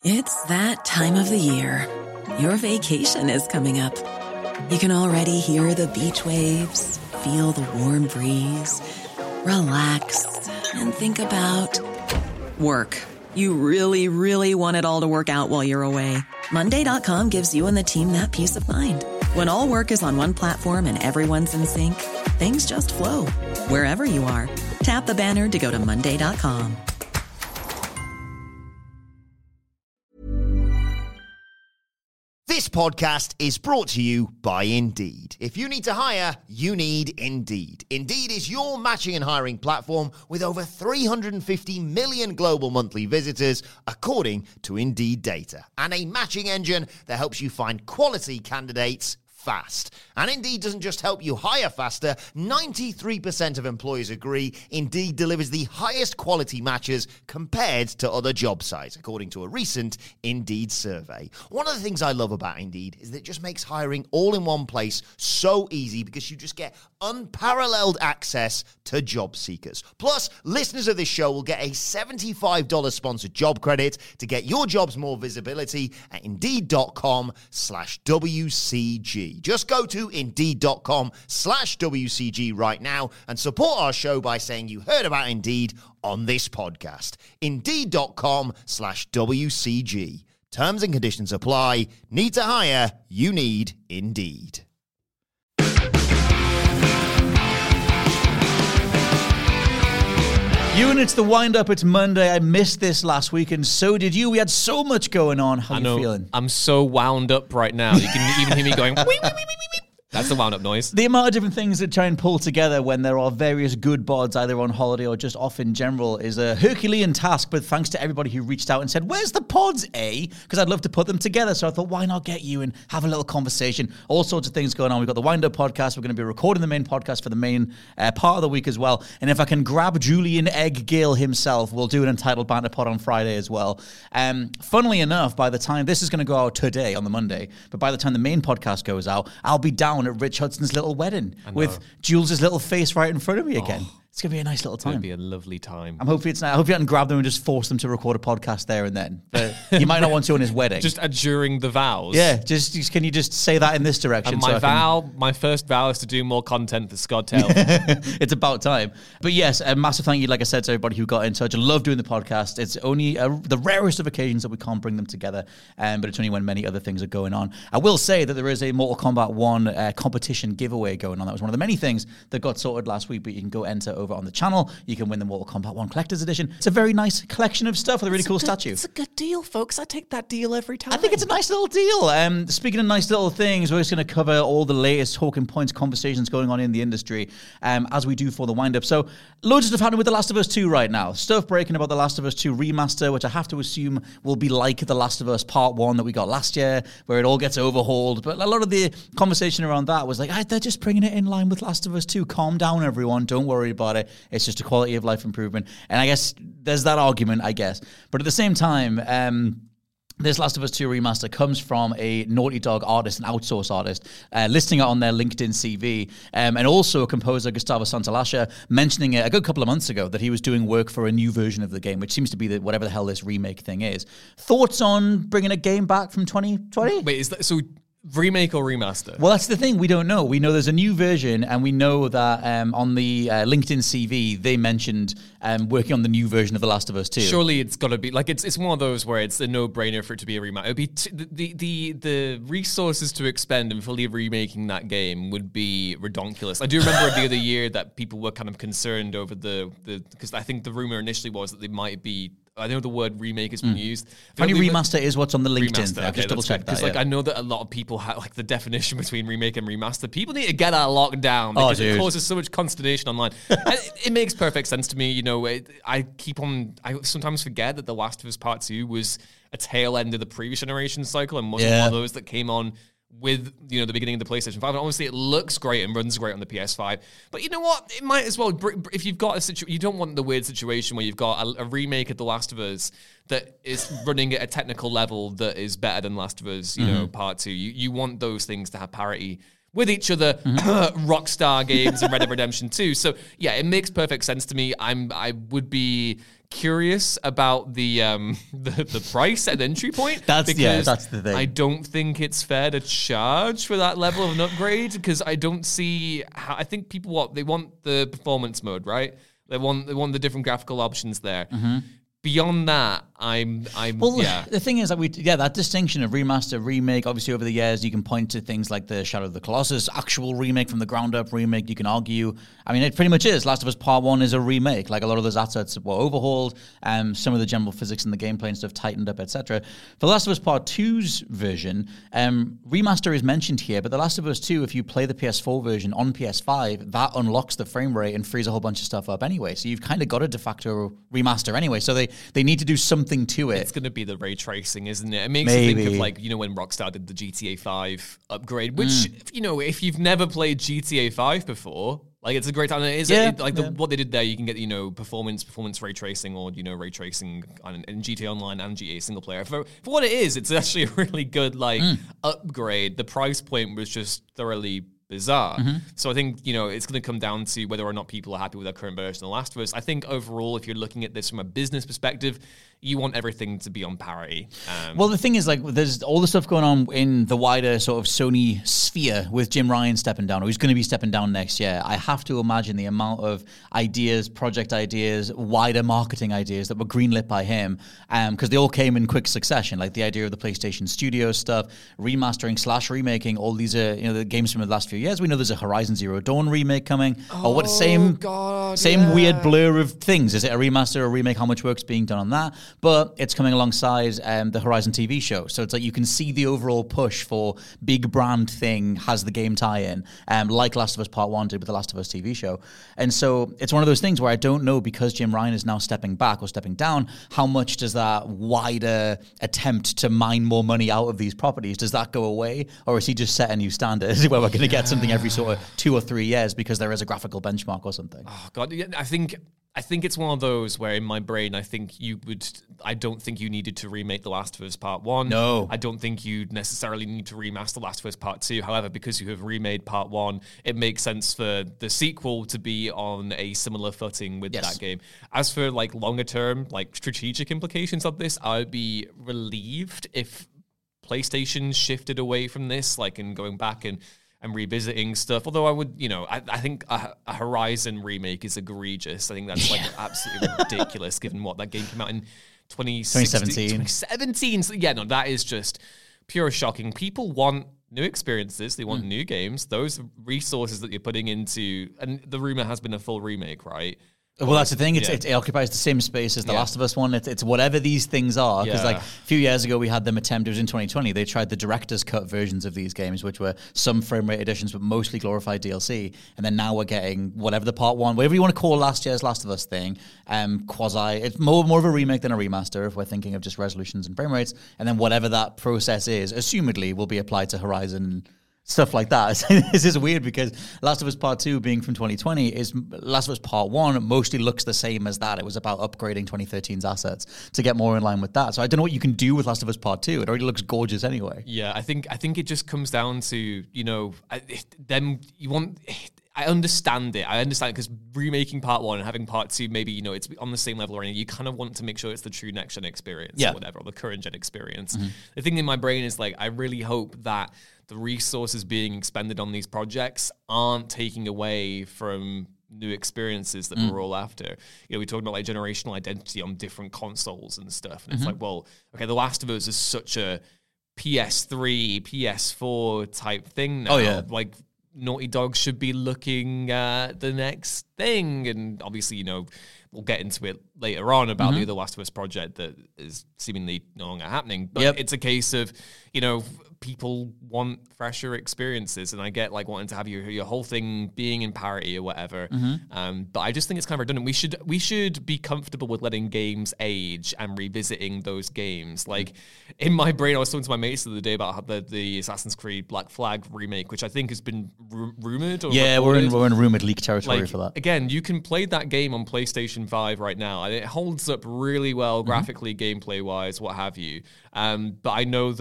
It's that time of the year. Your vacation is coming up. You can already hear the beach waves, feel the warm breeze, relax, and think about work. You really, really want it all to work out while you're away. Monday.com gives you and the team that peace of mind. When all work is on one platform and everyone's in sync, things just flow. Wherever you are, tap the banner to go to Monday.com. This podcast is brought to you by Indeed. If you need to hire, you need Indeed. Indeed is your matching and hiring platform with over 350 million global monthly visitors, according to Indeed data, and a matching engine that helps you find quality candidates fast. And Indeed doesn't just help you hire faster. 93% of employers agree Indeed delivers the highest quality matches compared to other job sites, according to a recent Indeed survey. One of the things I love about Indeed is that it just makes hiring all in one place so easy because you just get unparalleled access to job seekers. Plus, listeners of this show will get a $75 sponsored job credit to get your jobs more visibility at Indeed.com/WCG. Just go to Indeed.com/WCG right now and support our show by saying you heard about Indeed on this podcast. Indeed.com/WCG. Terms and conditions apply. Need to hire? You need Indeed. Ewan, it's the wind-up. It's Monday. I missed this last week, and so did you. We had so much going on. How are you feeling? I'm so wound up right now. You can even hear me going, wee, wee, wee, wee, wee. That's the wound-up noise. The amount of different things that try and pull together when there are various good bods either on holiday or just off in general is a Herculean task, but thanks to everybody who reached out and said, where's the pods, eh? Because I'd love to put them together, so I thought, why not get you and have a little conversation? All sorts of things going on. We've got the wind-up podcast. We're going to be recording the main podcast for the main part of the week as well. And if I can grab Julian Egg Gill himself, we'll do an entitled banter pod on Friday as well. Funnily enough, by the time this is going to go out today on the Monday, but by the time the main podcast goes out, I'll be down at Rich Hudson's little wedding with Jules' little face right in front of me again. It's going to be a nice little time. It's going to be a lovely time. I'm hoping it's nice. I hope you haven't grabbed them and just forced them to record a podcast there and then. But you might not want to on his wedding. Just during the vows. Yeah, just can you just say that in this direction? And my first vow is to do more content for Scott Taylor. It's about time. But yes, a massive thank you, like I said, to everybody who got in touch. I love doing the podcast. It's only the rarest of occasions that we can't bring them together, but it's only when many other things are going on. I will say that there is a Mortal Kombat 1 competition giveaway going on. That was one of the many things that got sorted last week, but you can go enter over on the channel. You can win the Mortal Kombat 1 Collector's Edition. It's a very nice collection of stuff with a really cool statue. It's a good deal, folks. I take that deal every time. I think it's a nice little deal. Speaking of nice little things, we're just going to cover all the latest talking points, conversations going on in the industry, as we do for the wind-up. So, loads of stuff happening with The Last of Us 2 right now. Stuff breaking about The Last of Us 2 remaster, which I have to assume will be like The Last of Us Part 1 that we got last year, where it all gets overhauled. But a lot of the conversation around that was like, they're just bringing it in line with Last of Us 2. Calm down, everyone. Don't worry about it. It's just a quality of life improvement. And I guess there's that argument, I guess. But at the same time, this Last of Us 2 remaster comes from a Naughty Dog artist, an outsource artist, listing it on their LinkedIn CV, and also a composer, Gustavo Santaolalla, mentioning it a good couple of months ago that he was doing work for a new version of the game, which seems to be whatever the hell this remake thing is. Thoughts on bringing a game back from 2020? Wait, is that so? Remake or remaster? Well, that's the thing. We don't know. We know there's a new version, and we know that on the LinkedIn CV, they mentioned working on the new version of The Last of Us 2. Surely it's got to be, like, it's one of those where it's a no-brainer for it to be a remaster. It would be the resources to expend in fully remaking that game would be redonkulous. I do remember the other year that people were kind of concerned over because I think the rumor initially was that they might be, I know the word remake has been used. Apparently remaster is what's on the LinkedIn. Okay, just double check that. Because I know that a lot of people have like the definition between remake and remaster. People need to get that locked down because it causes so much consternation online. And it makes perfect sense to me. You know, I sometimes forget that The Last of Us Part 2 was a tail end of the previous generation cycle and wasn't one of those that came on with, the beginning of the PlayStation 5. And obviously it looks great and runs great on the PS5. But you know what? It might as well, if you've got a situation, you don't want the weird situation where you've got a remake of The Last of Us that is running at a technical level that is better than Last of Us, Part 2. You want those things to have parity with each other, Rockstar Games and Red Dead Redemption 2. So yeah, it makes perfect sense to me. I would be curious about the price and entry point. That's the thing. I don't think it's fair to charge for that level of an upgrade, because I don't see how. I think people they want the performance mode, right? They want the different graphical options there. Beyond that, the thing is that that distinction of remaster, remake, obviously over the years, you can point to things like the Shadow of the Colossus, actual remake from the ground up remake. You can argue, I mean, it pretty much is. Last of Us Part 1 is a remake. Like, a lot of those assets were overhauled, some of the general physics in the gameplay and stuff tightened up, etc. For Last of Us Part 2's version, remaster is mentioned here, but The Last of Us 2, if you play the PS4 version on PS5, that unlocks the frame rate and frees a whole bunch of stuff up anyway. So you've kind of got a de facto remaster anyway. So they need to do something to it. It's going to be the ray tracing, isn't it? It makes you think of, like, when Rockstar did the GTA 5 upgrade, which, if you've never played GTA 5 before, like, it's a great time. What they did there, you can get, performance ray tracing, or, ray tracing in GTA Online and GTA single player. For what it is, it's actually a really good, upgrade. The price point was just thoroughly bizarre. So I think, it's going to come down to whether or not people are happy with their current version of The Last of Us. I think overall, if you're looking at this from a business perspective, you want everything to be on parity. Well, the thing is, like, there's all the stuff going on in the wider sort of Sony sphere with Jim Ryan stepping down, or he's going to be stepping down next year. I have to imagine the amount of ideas, project ideas, wider marketing ideas that were greenlit by him, because they all came in quick succession. Like the idea of the PlayStation Studios stuff, remastering / remaking, all these the games from the last few years. We know there's a Horizon Zero Dawn remake coming. Same weird blur of things. Is it a remaster or a remake? How much work's being done on that? But it's coming alongside the Horizon TV show. So it's like you can see the overall push for big brand thing has the game tie-in, like Last of Us Part 1 did with the Last of Us TV show. And so it's one of those things where I don't know, because Jim Ryan is now stepping back or stepping down, how much does that wider attempt to mine more money out of these properties, does that go away? Or is he just set a new standard where we're going to get something every sort of 2 or 3 years because there is a graphical benchmark or something? Oh, God. Yeah, I think it's one of those where in my brain, I don't think you needed to remake The Last of Us Part 1. No. I don't think you necessarily need to remaster The Last of Us Part 2. However, because you have remade Part 1, it makes sense for the sequel to be on a similar footing with that game. As for, like, longer term, like, strategic implications of this, I would be relieved if PlayStation shifted away from this, like, and going back and revisiting stuff. Although I would, I think a Horizon remake is egregious. I think that's like absolutely ridiculous, given what that game came out in 2017. So, yeah, no, that is just pure shocking. People want new experiences. They want new games. Those resources that you're putting into, and the rumor has been a full remake, right? Well, that's the thing. It occupies the same space as the Last of Us one. It's whatever these things are. Because like a few years ago, we had them attempt. It was in 2020. They tried the director's cut versions of these games, which were some frame rate additions, but mostly glorified DLC. And then now we're getting whatever the part one, whatever you want to call last year's Last of Us thing, quasi. It's more of a remake than a remaster if we're thinking of just resolutions and frame rates. And then whatever that process is, assumedly, will be applied to Horizon. Stuff like that. This is weird because Last of Us Part 2 being from 2020 is Last of Us Part 1 mostly looks the same as that. It was about upgrading 2013's assets to get more in line with that. So I don't know what you can do with Last of Us Part 2. It already looks gorgeous anyway. Yeah, I think it just comes down to, I understand it. I understand it because remaking Part 1 and having Part 2, maybe, it's on the same level or anything. You kind of want to make sure it's the true next-gen experience or whatever, or the current-gen experience. Mm-hmm. The thing in my brain is, like, I really hope that the resources being expended on these projects aren't taking away from new experiences that we're all after. We talked about, like, generational identity on different consoles and stuff. And it's like, well, okay, The Last of Us is such a PS3, PS4 type thing now. Oh, yeah. Like, Naughty Dog should be looking at the next thing. And obviously, we'll get into it later on about the Last of Us project that is seemingly no longer happening. But it's a case of, people want fresher experiences. And I get, like, wanting to have your whole thing being in parity or whatever. But I just think it's kind of redundant. We should be comfortable with letting games age and revisiting those games. Like, in my brain, I was talking to my mates the other day about the Assassin's Creed Black Flag remake, which I think has been rumored. Or we're in rumored leak territory for that. Again, you can play that game on PlayStation 5 right now, and it holds up really well graphically, gameplay-wise, what have you. But I know that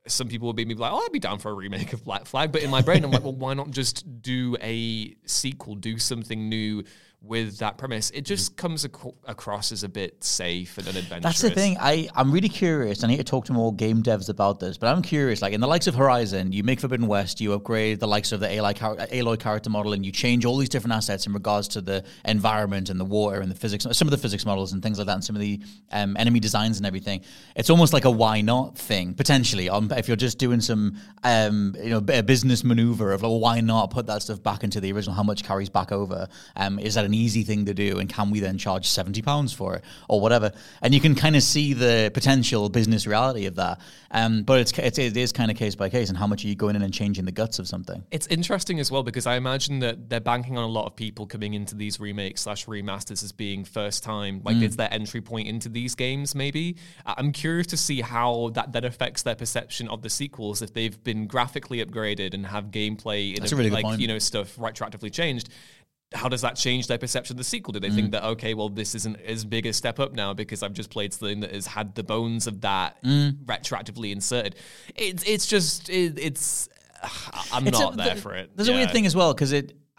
some people would be like, oh, I'd be down for a remake of Black Flag. But in my brain, I'm like, well, why not just do a sequel, do something new with that premise? It just comes across as a bit safe and unadventurous. That's the thing. I'm really curious. I need to talk to more game devs about this, but I'm curious. Like in the likes of Horizon, you make Forbidden West, you upgrade the likes of the Aloy character model, and you change all these different assets in regards to the environment and the water and the physics, some of the physics models and things like that, and some of the enemy designs and everything. It's almost like a why not thing, potentially. If you're just doing some a business maneuver of like, well, why not put that stuff back into the original? How much carries back over? Is that an easy thing to do, and can we then charge £70 for it or whatever? And you can kind of see the potential business reality of that, but it is kind of case by case, and how much are you going in and changing the guts of something. It's interesting as well, because I imagine that they're banking on a lot of people coming into these remakes / remasters as being first time, like it's their entry point into these games. Maybe I'm curious to see how that affects their perception of the sequels if they've been graphically upgraded and have gameplay That's a really good point. Stuff retroactively changed. How does that change their perception of the sequel? Do they think that, okay, well, this isn't as big a step up now because I've just played something that has had the bones of that retroactively inserted? I'm not there for it. There's a weird thing as well, because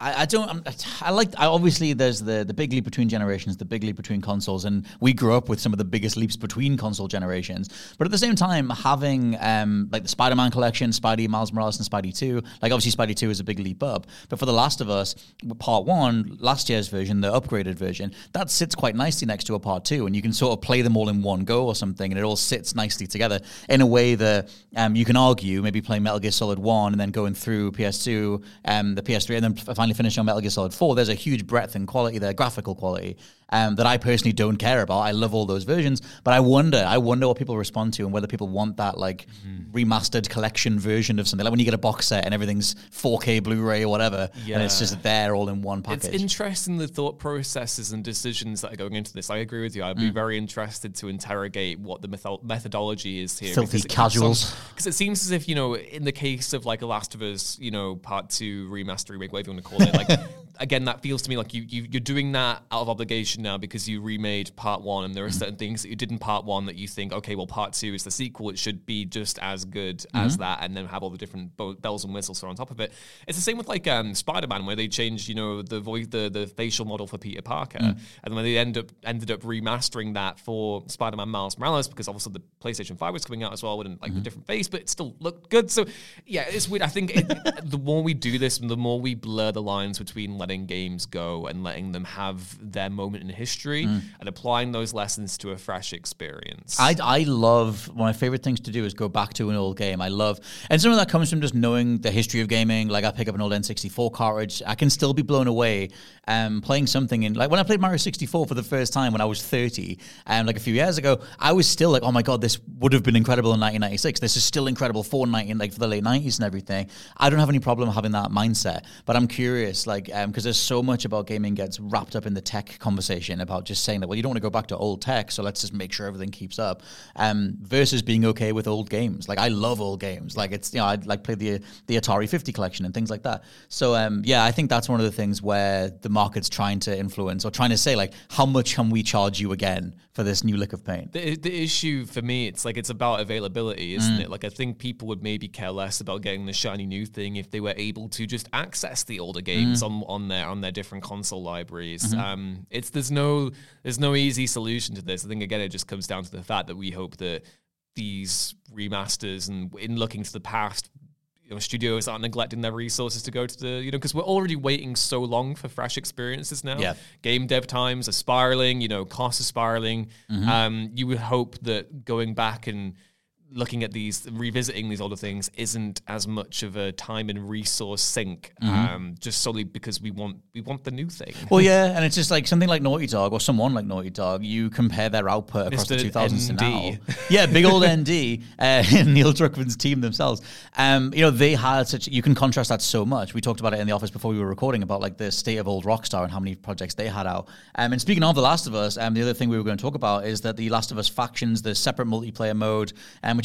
obviously there's the big leap between generations, the big leap between consoles, and we grew up with some of the biggest leaps between console generations. But at the same time, having like the Spider-Man collection, Spidey, Miles Morales, and Spidey 2, like obviously Spidey 2 is a big leap up. But for The Last of Us, Part 1, last year's version, the upgraded version, that sits quite nicely next to a Part 2, and you can sort of play them all in one go or something, and it all sits nicely together in a way that you can argue, maybe playing Metal Gear Solid 1 and then going through PS2, the PS3, and then finally finish on Metal Gear Solid 4. There's a huge breadth and quality there, graphical quality, that I personally don't care about. I love all those versions, but I wonder what people respond to and whether people want that like remastered collection version of something. Like when you get a box set and everything's 4K Blu-ray or whatever, and it's just there all in one package. It's interesting, the thought processes and decisions that are going into this. I agree with you. I'd be very interested to interrogate what the methodology is here. Filthy casuals. Because it seems as if, in the case of like a Last of Us, Part 2, remaster, remake, whatever you want to call it, like again, that feels to me like you're doing that out of obligation now because you remade Part 1, and there are certain things that you did in Part 1 that you think, okay, well, Part 2 is the sequel, it should be just as good as that, and then have all the different bells and whistles on top of it. It's the same with like Spider-Man, where they changed, the voice, the facial model for Peter Parker, and when they ended up remastering that for Spider-Man Miles Morales, because obviously the PlayStation 5 was coming out as well with like the different face, but it still looked good. So yeah, it's weird. I think the more we do this, the more we blur the lines between letting games go and letting them have their moment in history and applying those lessons to a fresh experience. I love, one of my favorite things to do is go back to an old game. And some of that comes from just knowing the history of gaming. Like I pick up an old N64 cartridge, I can still be blown away playing something in, like when I played Mario 64 for the first time when I was 30, like a few years ago, I was still like, oh my God, this would have been incredible in 1996. This is still incredible for the late 90s and everything. I don't have any problem having that mindset, but I'm curious, like, because there's so much about gaming gets wrapped up in the tech conversation about just saying that, well, you don't want to go back to old tech, so let's just make sure everything keeps up, versus being okay with old games. Like I love old games. Like it's, I like play the Atari 50 collection and things like that. So I think that's one of the things where the market's trying to influence or trying to say, like, how much can we charge you again for this new lick of paint? The issue for me, it's like, it's about availability, isn't it? Like I think people would maybe care less about getting the shiny new thing if they were able to just access the older games on their different console libraries. There's no easy solution to this. I think again, it just comes down to the fact that we hope that these remasters, and in looking to the past, studios aren't neglecting their resources to go to the, because we're already waiting so long for fresh experiences now. Yeah. Game dev times are spiraling, costs are spiraling. You would hope that going back and looking at these, revisiting these older things isn't as much of a time and resource sink, just solely because we want the new thing. Well, yeah, and it's just like something like Naughty Dog or someone like Naughty Dog, you compare their output across the 2000s ND. to now. Yeah, big old ND, Neil Druckmann's team themselves. They had such, you can contrast that so much. We talked about it in the office before we were recording about like the state of old Rockstar and how many projects they had out. And speaking of The Last of Us, the other thing we were going to talk about is that The Last of Us Factions, the separate multiplayer mode, which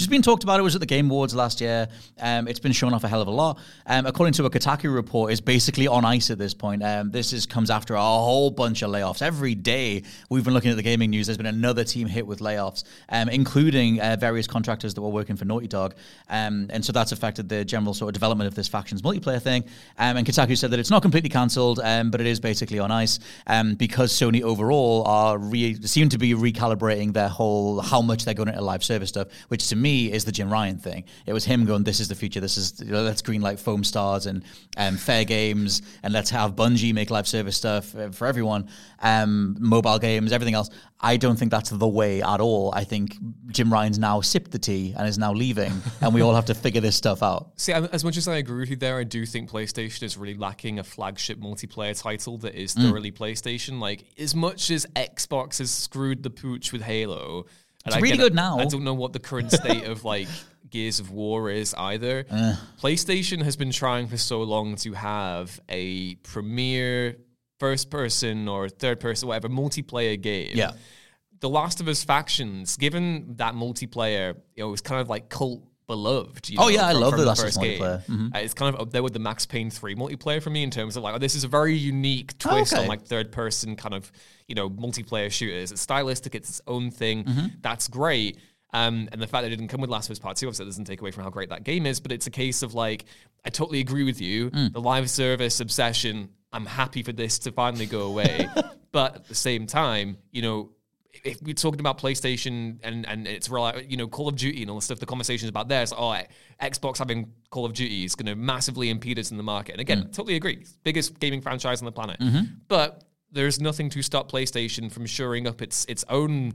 which has been talked about. It was at the Game Awards last year. It's been shown off a hell of a lot. According to a Kotaku report, is basically on ice at this point. This comes after a whole bunch of layoffs. Every day we've been looking at the gaming news, there's been another team hit with layoffs, including various contractors that were working for Naughty Dog. And so that's affected the general sort of development of this factions multiplayer thing. And Kotaku said that it's not completely cancelled, but it is basically on ice because Sony overall seem to be recalibrating their whole how much they're going into live service stuff, which to me is the Jim Ryan thing. It was him going, this is the future. This is, let's greenlight Foam Stars and Fair Games, and let's have Bungie make live service stuff for everyone, mobile games, everything else. I don't think that's the way at all. I think Jim Ryan's now sipped the tea and is now leaving, and we all have to figure this stuff out. See, as much as I agree with you there, I do think PlayStation is really lacking a flagship multiplayer title that is thoroughly PlayStation. Like, as much as Xbox has screwed the pooch with Halo, it's really good now. I don't know what the current state of like Gears of War is either. PlayStation has been trying for so long to have a premier first-person or third-person, whatever, multiplayer game. Yeah. The Last of Us Factions, given that multiplayer, it was kind of like cult beloved. I love the Last of Us multiplayer. It's kind of up there with the Max Payne 3 multiplayer for me in terms of like, this is a very unique twist on like third-person kind of, multiplayer shooters. It's stylistic, it's its own thing. That's great. And the fact that it didn't come with Last of Us Part 2, obviously, doesn't take away from how great that game is, but it's a case of like, I totally agree with you. The live service obsession, I'm happy for this to finally go away. But at the same time, if we're talking about PlayStation and it's Call of Duty and all the stuff, the conversations about there, it's Xbox having Call of Duty is going to massively impede us in the market. And again, totally agree. Biggest gaming franchise on the planet. But there's nothing to stop PlayStation from shoring up its own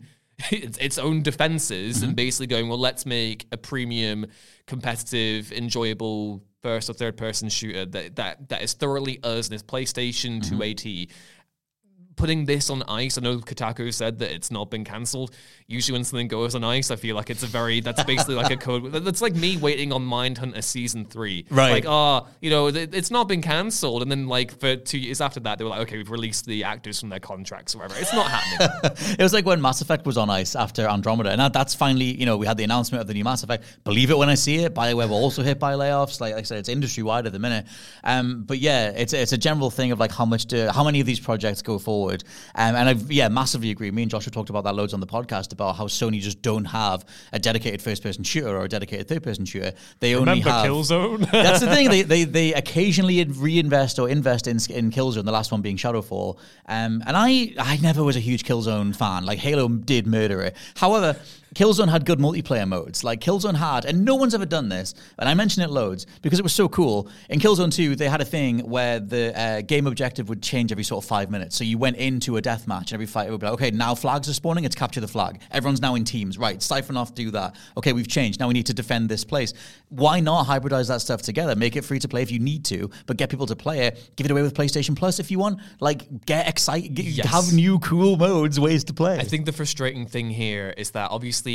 defenses and basically going, well, let's make a premium, competitive, enjoyable first or third person shooter that is thoroughly us and is PlayStation to AT. Putting this on ice, I know Kotaku said that it's not been cancelled. Usually when something goes on ice, I feel like that's basically like a code. That's like me waiting on Mindhunter Season 3. Right. Like, it's not been cancelled. And then like for 2 years after that, they were like, okay, we've released the actors from their contracts or whatever. It's not happening. It was like when Mass Effect was on ice after Andromeda. And that's finally, we had the announcement of the new Mass Effect. Believe it when I see it. BioWare were also hit by layoffs. Like I said, it's industry-wide at the minute. But yeah, it's a general thing of like how many of these projects go forward. And I massively agree. Me and Joshua talked about that loads on the podcast about how Sony just don't have a dedicated first-person shooter or a dedicated third-person shooter. They only have Killzone. That's the thing. They occasionally reinvest or invest in Killzone. The last one being Shadowfall. And I never was a huge Killzone fan. Like Halo did murder it. However, Killzone had good multiplayer modes. Like Killzone had, and no one's ever done this, and I mention it loads because it was so cool. In Killzone 2, they had a thing where the game objective would change every sort of 5 minutes. So you went into a deathmatch, and every fight it would be like, okay, now flags are spawning, it's capture the flag. Everyone's now in teams. Right, siphon off, do that. Okay, we've changed. Now we need to defend this place. Why not hybridize that stuff together? Make it free to play if you need to, but get people to play it. Give it away with PlayStation Plus if you want. Like, get excited. Have new cool modes, ways to play. I think the frustrating thing here is that obviously,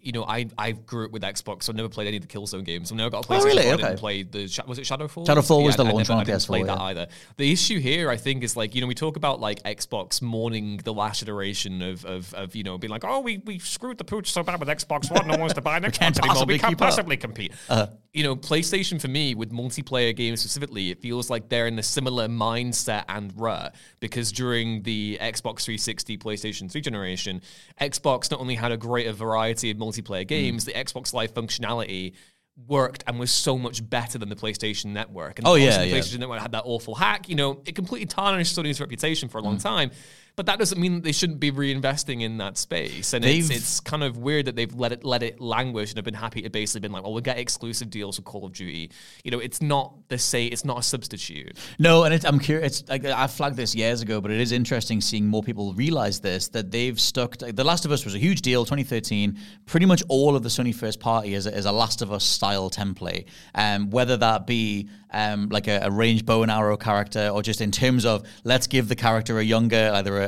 I grew up with Xbox, so I never played any of the Killzone games. I've never got a PlayStation. Really? I didn't play was it Shadowfall? Shadowfall was the launch one. I didn't play that either. The issue here, I think, is like, we talk about like Xbox mourning the last iteration of being like, oh, we screwed the pooch so bad with Xbox One, no one wants to buy an Xbox anymore. We can't possibly compete. PlayStation for me with multiplayer games specifically, it feels like they're in a similar mindset and rut because during the Xbox 360, PlayStation 3 generation, Xbox not only had a greater variety of multiplayer games, the Xbox Live functionality worked and was so much better than the PlayStation Network. And the PlayStation Network had that awful hack. It completely tarnished Sony's reputation for a long time. But that doesn't mean that they shouldn't be reinvesting in that space. And it's kind of weird that they've let it languish and have been happy to basically been like, well, we'll get exclusive deals with Call of Duty. It's not it's not a substitute. No, and I'm curious. I flagged this years ago, but it is interesting seeing more people realize this, that they've stuck. The Last of Us was a huge deal, 2013. Pretty much all of the Sony first party is a Last of Us style template. Whether that be like a ranged bow and arrow character, or just in terms of let's give the character a younger, either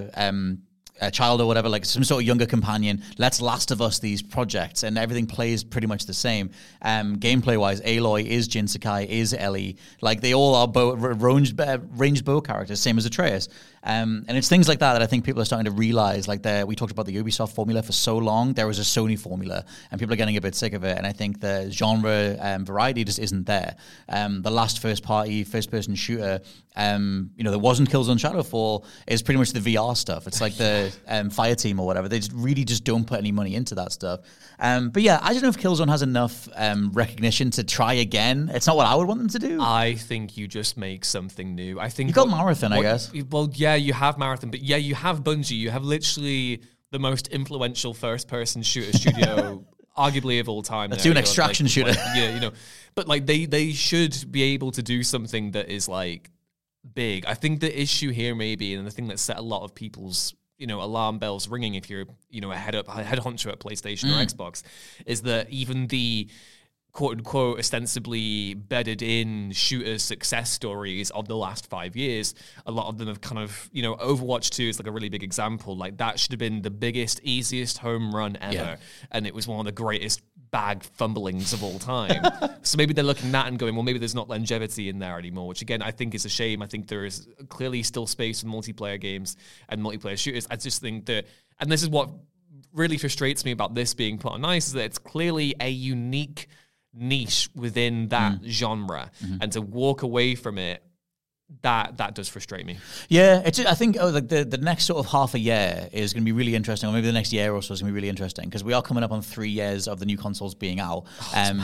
a child or whatever, like some sort of younger companion. Let's Last of Us these projects, and everything plays pretty much the same. Gameplay wise, Aloy is Jin Sakai, is Ellie. Like they all are ranged bow characters, same as Atreus. And it's things like that I think people are starting to realize. Like we talked about the Ubisoft formula for so long. There was a Sony formula, and people are getting a bit sick of it. And I think the genre variety just isn't there. The last first-person shooter, there wasn't Killzone Shadowfall, is pretty much the VR stuff. It's like the Fireteam or whatever. They just don't put any money into that stuff. But yeah, I don't know if Killzone has enough recognition to try again. It's not what I would want them to do. I think you just make something new. I think you got Marathon, I guess. Well, yeah, you have Marathon, but yeah, you have Bungie. You have literally the most influential first-person shooter studio, arguably of all time. Let's do an extraction shooter. But like they should be able to do something that is like big. I think the issue here maybe, and the thing that set a lot of people's alarm bells ringing if you're a head honcho at PlayStation or Xbox, is that even the quote-unquote ostensibly bedded-in shooter success stories of the last 5 years, a lot of them have kind of, Overwatch 2 is like a really big example. Like, that should have been the biggest, easiest home run ever, and it was one of the greatest bag fumblings of all time. So maybe they're looking at that and going, well, maybe there's not longevity in there anymore, which, again, I think is a shame. I think there is clearly still space for multiplayer games and multiplayer shooters. I just think that, and this is what really frustrates me about this being put on ice, is that it's clearly a unique niche within that genre, and to walk away from it, that does frustrate me. Yeah, I think the next sort of half a year is going to be really interesting, or maybe the next year or so is going to be really interesting, because we are coming up on 3 years of the new consoles being out. And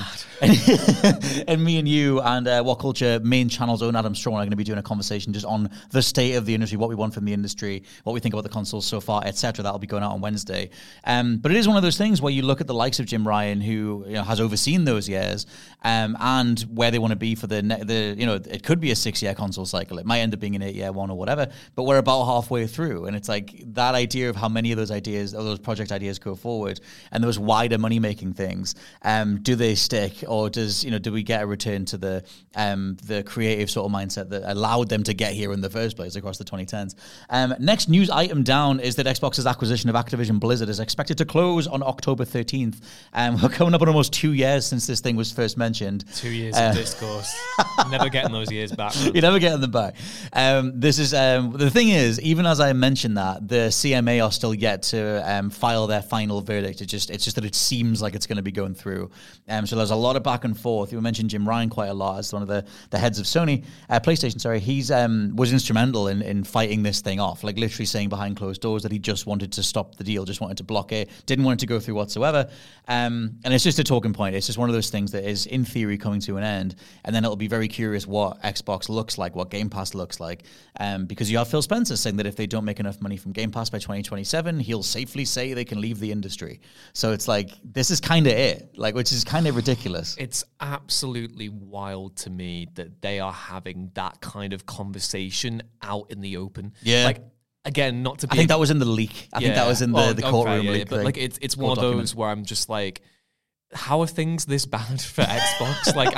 me and you and What Culture main channel's own Adam Strawn are going to be doing a conversation just on the state of the industry, what we want from the industry, what we think about the consoles so far, etc. That'll be going out on Wednesday. But it is one of those things where you look at the likes of Jim Ryan, who has overseen those years, and where they want to be for it could be a 6-year console cycle. It might end up being an 8-year one or whatever, but we're about halfway through, and it's like that idea of how many of those ideas, or those project ideas, go forward, and those wider money making things, do they stick, or do we get a return to the creative sort of mindset that allowed them to get here in the first place across the 2010s? Next news item down is that Xbox's acquisition of Activision Blizzard is expected to close on October 13th. We're coming up on almost 2 years since this thing was first mentioned. 2 years of discourse. Never getting those years back. You're never getting them back. This is the thing is, even as I mentioned that, the CMA are still yet to file their final verdict. It's just that it seems like it's going to be going through. So there's a lot of back and forth. You mentioned Jim Ryan quite a lot as one of the heads of PlayStation. Sorry, he's was instrumental in fighting this thing off. Like literally saying behind closed doors that he just wanted to stop the deal, just wanted to block it, didn't want it to go through whatsoever. And it's just a talking point. It's just one of those things that is in theory coming to an end, and then it'll be very curious what Xbox looks like, what Game Pass looks like, because you have Phil Spencer saying that if they don't make enough money from Game Pass by 2027, he'll safely say they can leave the industry. So it's like, this is kind of it, like, which is kind of ridiculous. It's absolutely wild to me that they are having that kind of conversation out in the open. Yeah. Like, again, not to be... I think that was in the leak. I think that was in the courtroom leak. But like, it's one of those where I'm just like, how are things this bad for Xbox? Like,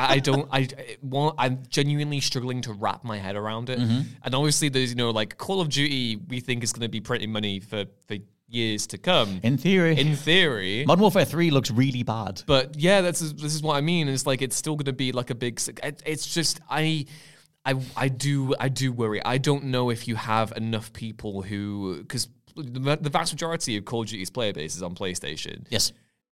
I'm genuinely struggling to wrap my head around it. And obviously there's, like Call of Duty, we think is going to be printing money for years to come. In theory. Modern Warfare 3 looks really bad. But yeah, this is what I mean. It's like, it's still going to be like a big... It's just, I do worry. I don't know if you have enough people who... Because the vast majority of Call of Duty's player base is on PlayStation. Yes.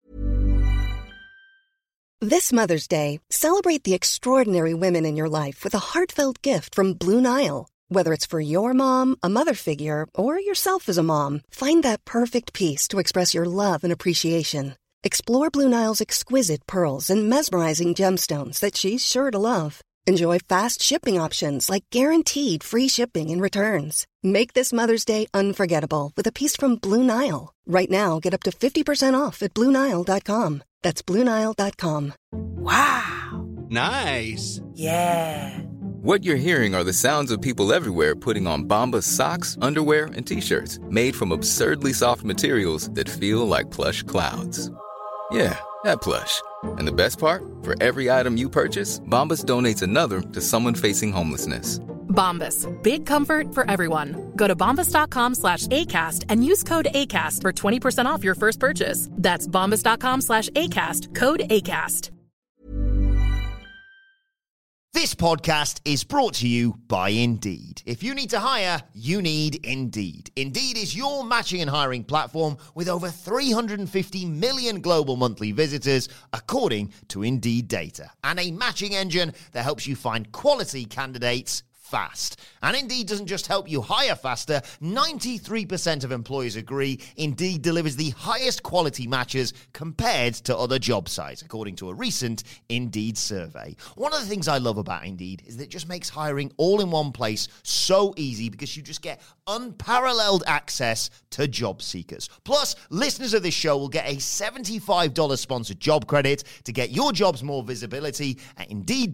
This Mother's Day, celebrate the extraordinary women in your life with a heartfelt gift from Blue Nile. Whether it's for your mom, a mother figure, or yourself as a mom, find that perfect piece to express your love and appreciation. Explore Blue Nile's exquisite pearls and mesmerizing gemstones that she's sure to love. Enjoy fast shipping options like guaranteed free shipping and returns. Make this Mother's Day unforgettable with a piece from Blue Nile. Right now, get up to 50% off at BlueNile.com. That's BlueNile.com. Wow. Nice. Yeah. What you're hearing are the sounds of people everywhere putting on Bombas socks, underwear, and T-shirts made from absurdly soft materials that feel like plush clouds. Yeah, that plush. And the best part? For every item you purchase, Bombas donates another to someone facing homelessness. Bombas. Big comfort for everyone. Go to bombas.com/ACAST and use code ACAST for 20% off your first purchase. That's bombas.com/ACAST. Code ACAST. This podcast is brought to you by Indeed. If you need to hire, you need Indeed. Indeed is your matching and hiring platform with over 350 million global monthly visitors, according to Indeed data, and a matching engine that helps you find quality candidates fast. And Indeed doesn't just help you hire faster. 93% of employers agree Indeed delivers the highest quality matches compared to other job sites, according to a recent Indeed survey. One of the things I love about Indeed is that it just makes hiring all in one place so easy because you just get unparalleled access to job seekers. Plus, listeners of this show will get a $75 sponsored job credit to get your jobs more visibility at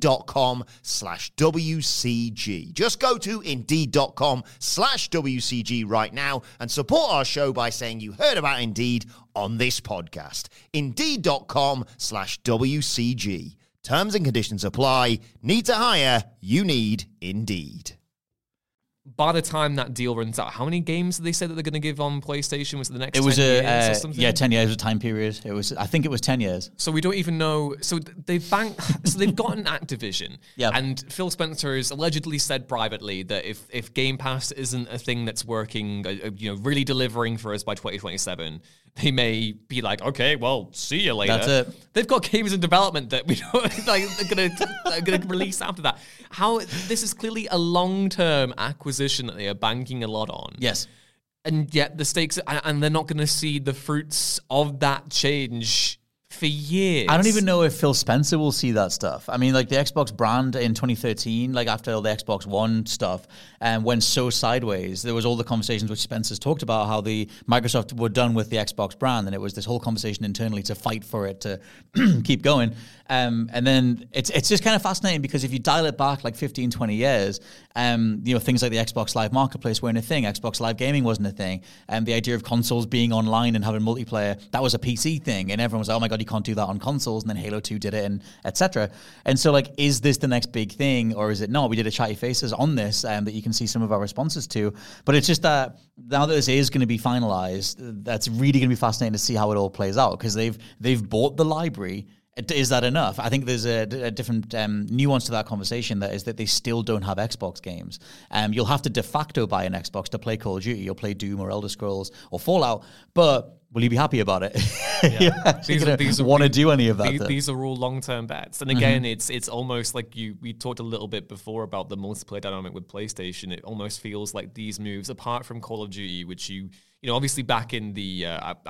Indeed.com/WCG. Just go to Indeed.com/WCG right now and support our show by saying you heard about Indeed on this podcast. Indeed.com/WCG. Terms and conditions apply. Need to hire? You need Indeed. By the time that deal runs out, how many games did they say that they're going to give on PlayStation? Was it the next 10 years or something? Yeah, 10 years was a time period. I think it was 10 years. So we don't even know. So they've gotten Activision. Yeah. And Phil Spencer has allegedly said privately that if Game Pass isn't a thing that's working, really delivering for us by 2027, they may be like, okay, well, see you later. That's it. They've got games in development that we don't like. They're gonna release after that. This is clearly a long-term acquisition that they are banking a lot on. Yes. And yet the stakes, and they're not going to see the fruits of that change for years. I don't even know if Phil Spencer will see that stuff. I mean, like the Xbox brand in 2013, like after all the Xbox One stuff, went so sideways. There was all the conversations which Spencer's talked about how the Microsoft were done with the Xbox brand, and it was this whole conversation internally to fight for it to keep going. And then it's just kind of fascinating because if you dial it back like 15, 20 years, things like the Xbox Live Marketplace weren't a thing. Xbox Live Gaming wasn't a thing. And the idea of consoles being online and having multiplayer, that was a PC thing. And everyone was like, oh my God, you can't do that on consoles. And then Halo 2 did it, and etc. And so, like, is this the next big thing or is it not? We did a Chatty Faces on this that you can see some of our responses to. But it's just that now that this is going to be finalized, that's really going to be fascinating to see how it all plays out because they've bought the library. Is that enough? I think there's a different nuance to that conversation that is that they still don't have Xbox games. You'll have to de facto buy an Xbox to play Call of Duty. You'll play Doom or Elder Scrolls or Fallout, but will you be happy about it? Yeah. These want to do any of that. These are all long-term bets. And again, it's almost like we talked a little bit before about the multiplayer dynamic with PlayStation. It almost feels like these moves, apart from Call of Duty, which obviously back in the...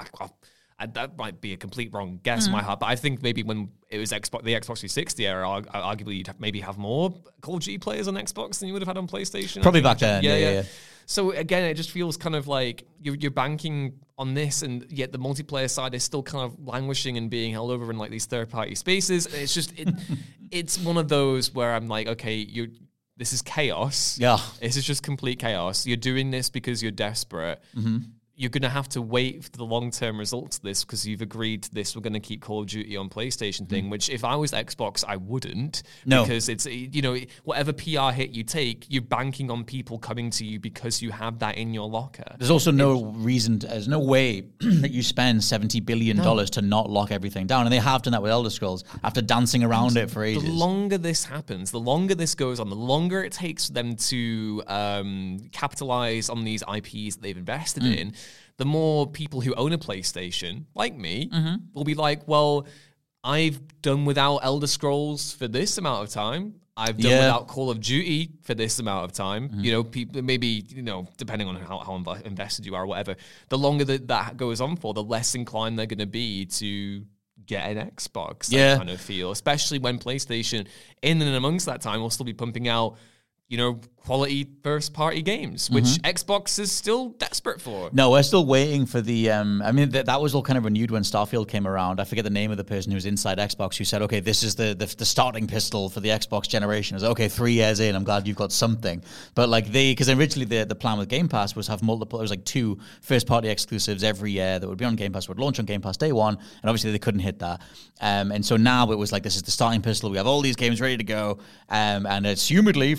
that might be a complete wrong guess on my part, but I think maybe when it was the Xbox 360 era, arguably you'd maybe have more Call of Duty players on Xbox than you would have had on PlayStation. Probably back then, yeah. So again, it just feels kind of like you're banking on this, and yet the multiplayer side is still kind of languishing and being held over in like these third-party spaces. And it's just it's one of those where I'm like, okay, this is chaos. Yeah, this is just complete chaos. You're doing this because you're desperate. Mm-hmm. You're going to have to wait for the long-term results of this because you've agreed to this. We're going to keep Call of Duty on PlayStation thing, which if I was Xbox, I wouldn't. No. Because it's, whatever PR hit you take, you're banking on people coming to you because you have that in your locker. There's also there's no way that you spend $70 billion to not lock everything down. And they have done that with Elder Scrolls after dancing around it for ages. The longer this happens, the longer this goes on, the longer it takes them to capitalize on these IPs that they've invested in, the more people who own a PlayStation, like me, will be like, well, I've done without Elder Scrolls for this amount of time. I've done without Call of Duty for this amount of time. People maybe, depending on how invested you are or whatever, the longer that goes on for, the less inclined they're going to be to get an Xbox. I kind of feel, especially when PlayStation, in and amongst that time, will still be pumping out quality first-party games, which Xbox is still desperate for. No, we're still waiting for the... that was all kind of renewed when Starfield came around. I forget the name of the person who was inside Xbox who said, okay, this is the starting pistol for the Xbox generation. It was, okay, 3 years in, I'm glad you've got something. But because originally the plan with Game Pass was have multiple... It was like 2 first-party exclusives every year that would be on Game Pass, would launch on Game Pass day one, and obviously they couldn't hit that. And so now it was like, this is the starting pistol. We have all these games ready to go, and assumedly from next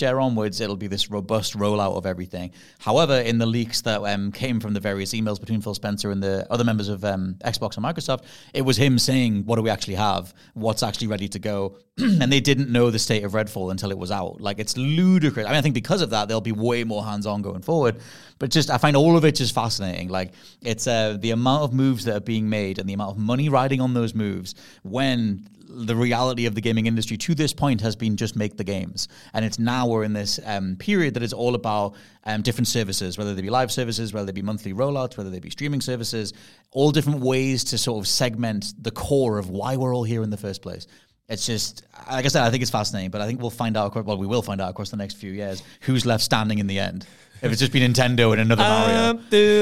year onwards, it'll be this robust rollout of everything. However, in the leaks that came from the various emails between Phil Spencer and the other members of Xbox and Microsoft, it was him saying, what do we actually have? What's actually ready to go? And they didn't know the state of Redfall until it was out. Like, it's ludicrous. I mean, I think because of that, there'll be way more hands-on going forward. But just, I find all of it just fascinating. Like, it's the amount of moves that are being made and the amount of money riding on those moves when the reality of the gaming industry to this point has been just make the games. And it's now we're in this period that is all about different services, whether they be live services, whether they be monthly rollouts, whether they be streaming services, all different ways to sort of segment the core of why we're all here in the first place. It's just, like I said, I think it's fascinating, but I think we will find out across the next few years who's left standing in the end. If it's just been Nintendo and another Mario.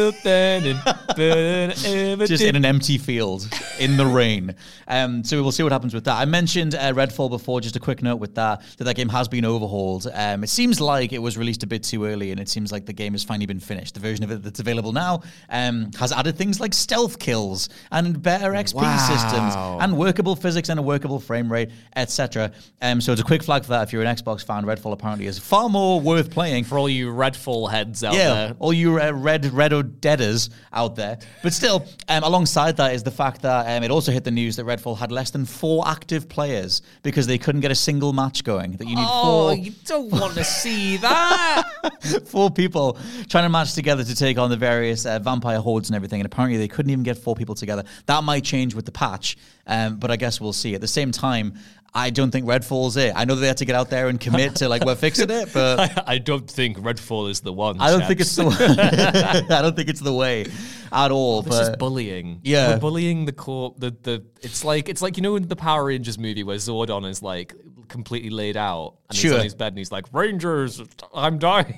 Just in an empty field, in the rain. So we'll see what happens with that. I mentioned Redfall before, just a quick note with that game has been overhauled. It seems like it was released a bit too early, and it seems like the game has finally been finished. The version of it that's available now has added things like stealth kills and better XP systems and workable physics and a workable frame rate, etc. So it's a quick flag for that. If you're an Xbox fan, Redfall apparently is far more worth playing. For all you Redfall heads out there. All you red or deaders out there. But still, alongside that is the fact that it also hit the news that Redfall had less than 4 active players because they couldn't get a single match going. That you need 4. Oh, you don't want to see that. 4 people trying to match together to take on the various vampire hordes and everything. And apparently they couldn't even get 4 people together. That might change with the patch, but I guess we'll see. At the same time, I don't think Redfall's it. I know they had to get out there and commit to we're fixing it, but I don't think Redfall is the one. I don't think it's the way. I don't think it's the way at all. This is bullying. Yeah, we're bullying the core. It's like in the Power Rangers movie where Zordon is like completely laid out and he's on his bed and he's like, Rangers, I'm dying.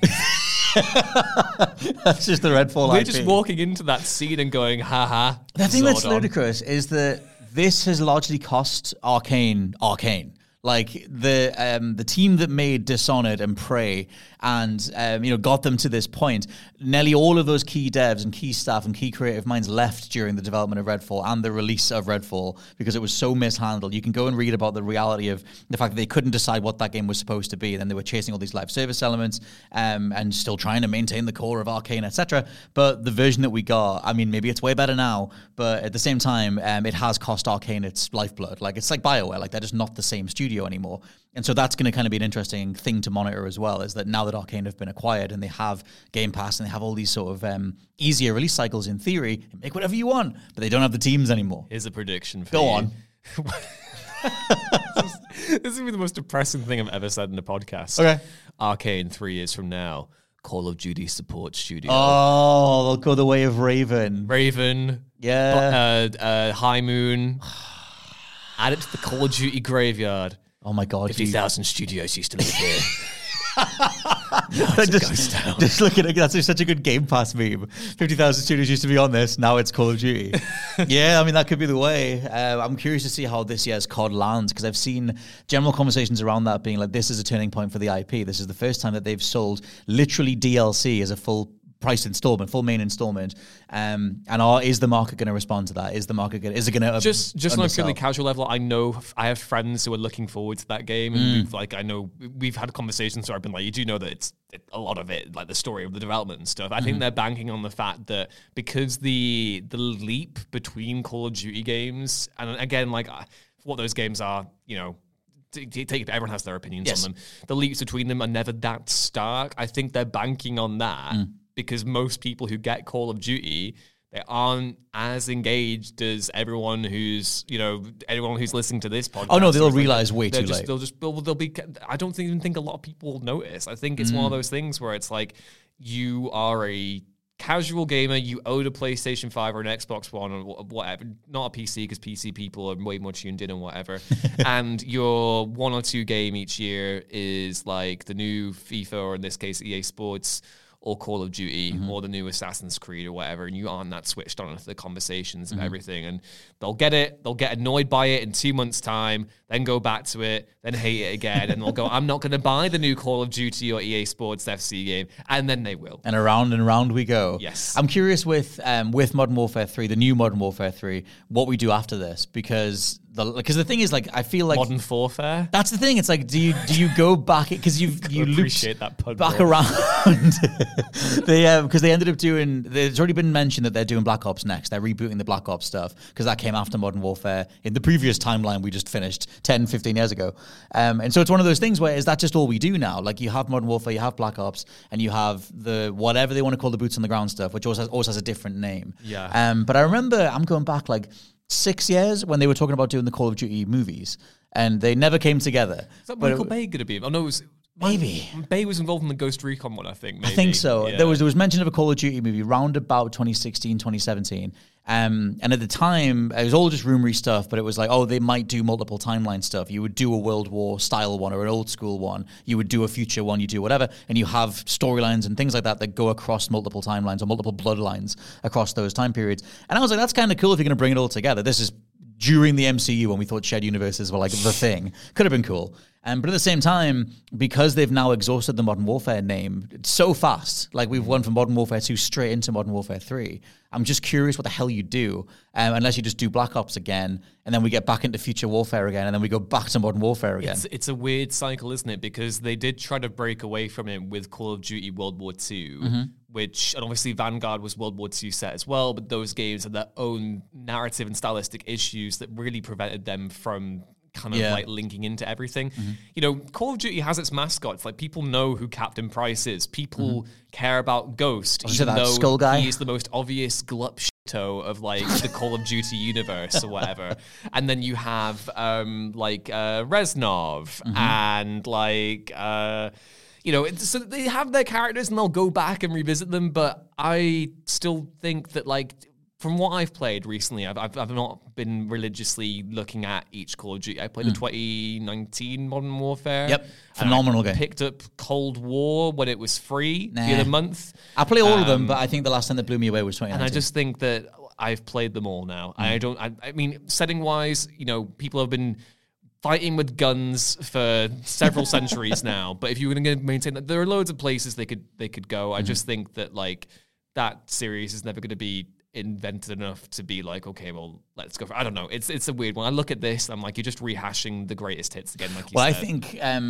That's just the Redfall. We're IP. just walking into that scene and going, haha. The thing Zordon. that's ludicrous is that this has largely cost Arcane. Like the team that made Dishonored and Prey and got them to this point. Nearly all of those key devs and key staff and key creative minds left during the development of Redfall and the release of Redfall because it was so mishandled. You can go and read about the reality of the fact that they couldn't decide what that game was supposed to be. And then they were chasing all these live service elements and still trying to maintain the core of Arcane, etc. But the version that we got, I mean, maybe it's way better now, but at the same time, it has cost Arcane its lifeblood. Like, it's like BioWare. Like, they're just not the same studio anymore. And so that's going to kind of be an interesting thing to monitor as well, is that now that Arcane have been acquired and they have Game Pass and they have all these sort of easier release cycles in theory, make whatever you want, but they don't have the teams anymore. Here's a prediction for Go you. on. This would be the most depressing thing I've ever said in a podcast. Okay. Arcane 3 years from now, Call of Duty support studio. Oh, they'll go the way of Raven. Yeah. High Moon. Add it to the Call of Duty graveyard. Oh my God. 50,000 studios used to live here. Just look at it. That's such a good Game Pass meme. 50,000 studios used to be on this. Now it's Call of Duty. Yeah, I mean, that could be the way. I'm curious to see how this year's COD lands because I've seen general conversations around that being like, this is a turning point for the IP. This is the first time that they've sold literally DLC as a full price installment, full main installment, and is the market going to respond to that? Is it going to just on a purely casual level? I know I have friends who are looking forward to that game, and we've had conversations where I've been like, you do know that a lot of it, like the story of the development and stuff. I think they're banking on the fact that because the leap between Call of Duty games, and again, like what those games are, everyone has their opinions on them. The leaps between them are never that stark. I think they're banking on that. Because most people who get Call of Duty, they aren't as engaged as everyone who's listening to this podcast. Oh no, they'll realize way too late. They'll be. I don't even think a lot of people will notice. I think it's one of those things where it's like you are a casual gamer, you own a PlayStation 5 or an Xbox One or whatever, not a PC because PC people are way more tuned in and whatever. And your 1 or 2 game each year is like the new FIFA or in this case EA Sports or Call of Duty or the new Assassin's Creed or whatever, and you aren't that switched on to the conversations and everything. And they'll get it, they'll get annoyed by it in 2 months' time, then go back to it, then hate it again, and they'll go, I'm not going to buy the new Call of Duty or EA Sports FC game, and then they will. And around we go. Yes. I'm curious with Modern Warfare 3, the new Modern Warfare 3, what we do after this, because because the thing is, like, I feel like Modern Warfare. That's the thing. It's like, do you go back because you appreciate that pun back more. around? Because they ended up doing. There's already been mentioned that they're doing Black Ops next. They're rebooting the Black Ops stuff because that came after Modern Warfare in the previous timeline we just finished 10, 15 years ago. And so it's one of those things where is that just all we do now? Like, you have Modern Warfare, you have Black Ops, and you have the whatever they want to call the boots on the ground stuff, which also has a different name. Yeah. But I remember I'm going back like 6 years when they were talking about doing the Call of Duty movies, and they never came together. Is that Michael Bay going to be? Oh no, it was maybe Bay was involved in the Ghost Recon one. I think. Maybe. I think so. Yeah. There was mention of a Call of Duty movie round about 2016, 2017. And at the time, it was all just rumory stuff, but it was like, oh, they might do multiple timeline stuff. You would do a World War style one or an old school one. You would do a future one, you do whatever. And you have storylines and things like that go across multiple timelines or multiple bloodlines across those time periods. And I was like, that's kind of cool if you're going to bring it all together. This is during the MCU when we thought shared universes were like the thing. Could have been cool. But at the same time, because they've now exhausted the Modern Warfare name so fast, like we've won from Modern Warfare 2 straight into Modern Warfare 3, I'm just curious what the hell you do, unless you just do Black Ops again, and then we get back into Future Warfare again, and then we go back to Modern Warfare again. It's a weird cycle, isn't it? Because they did try to break away from it with Call of Duty World War II, which, and obviously Vanguard was World War II set as well, but those games had their own narrative and stylistic issues that really prevented them from kind of like linking into everything. You know, Call of Duty has its mascots. Like, people know who Captain Price is. People care about Ghost, even though Skull guy? he is the most obvious glup shito of like the Call of Duty universe or whatever. And then you have Reznov and like you know, so they have their characters and they'll go back and revisit them. But I still think that, like, from what I've played recently, I've not been religiously looking at each Call of Duty. I played the 2019 Modern Warfare. Yep, phenomenal game. Picked up Cold War when it was free the other month. I play all of them, but I think the last time that blew me away was 2019. And I just think that I've played them all now. I mean, setting-wise, you know, people have been fighting with guns for several centuries now. But if you were going to maintain that, there are loads of places they could go. I just think that, like, that series is never going to be invented enough to be like, okay, well, let's go for. I don't know. It's a weird one. I look at this, I'm like, you're just rehashing the greatest hits again. Like you said. I think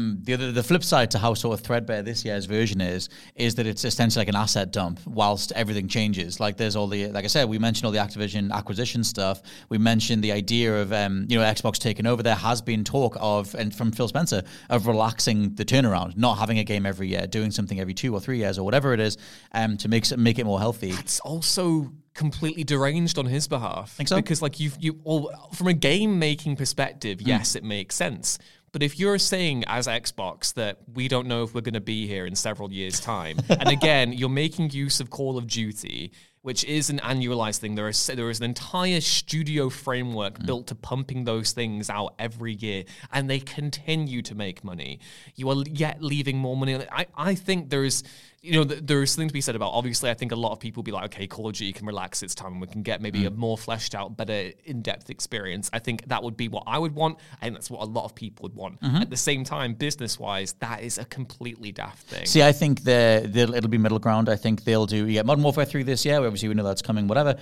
the flip side to how sort of threadbare this year's version is that it's essentially like an asset dump whilst everything changes. Like, there's all the, like I said, we mentioned all the Activision acquisition stuff. We mentioned the idea of Xbox taking over. There has been talk of, and from Phil Spencer, of relaxing the turnaround, not having a game every year, doing something every 2 or 3 years or whatever it is, to make it more healthy. It's also completely deranged on his behalf. Think so? Because, like, you all, from a game making perspective, yes, it makes sense. But if you're saying as Xbox that we don't know if we're going to be here in several years' time, and again, you're making use of Call of Duty, which is an annualized thing. There is an entire studio framework built to pumping those things out every year, and they continue to make money. You are yet leaving more money on it. I think there's something to be said about, obviously, I think a lot of people will be like, okay, Call of Duty can relax its time and we can get maybe a more fleshed out, better in-depth experience. I think that would be what I would want. I think that's what a lot of people would want. At the same time, business-wise, that is a completely daft thing. See, I think it'll be middle ground. I think they'll do Modern Warfare 3 this year. Obviously, we know that's coming, whatever.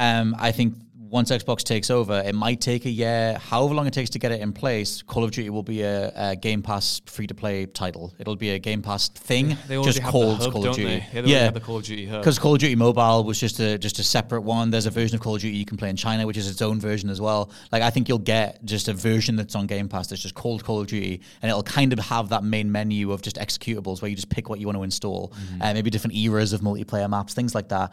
I think once Xbox takes over, it might take a year, however long it takes to get it in place. Call of Duty will be a Game Pass free-to-play title. It'll be a Game Pass thing, They just have called the hub, Call of Duty. They have the Call of Duty hub. Because Call of Duty Mobile was just a separate one. There's a version of Call of Duty you can play in China, which is its own version as well. Like, I think you'll get just a version that's on Game Pass that's just called Call of Duty, and it'll kind of have that main menu of just executables where you just pick what you want to install, maybe different eras of multiplayer maps, things like that.